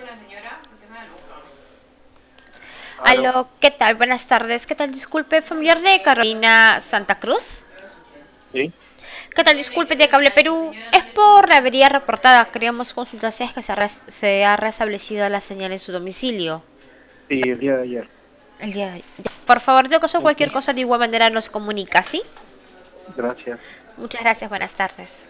Aló. Aló, ¿qué tal? Buenas tardes. ¿Qué tal? Disculpe, familiar de Carolina Santa Cruz. Sí, ¿Qué tal? Disculpe, de Cable Perú. Es por la avería reportada. Queríamos consultar si es que se ha restablecido la señal en su domicilio. sí, el día de ayer. El día de hoy. Ya. Por favor, de caso Ujú. cualquier cosa de igual manera nos comunica, ¿sí? Gracias. Muchas gracias, buenas tardes.